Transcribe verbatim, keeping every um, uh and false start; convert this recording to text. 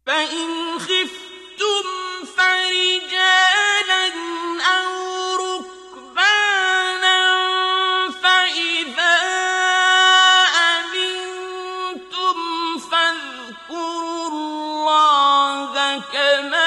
فإن خفتم فرجالا أو ركبانا فإذا أمنتم فاذكروا الله كما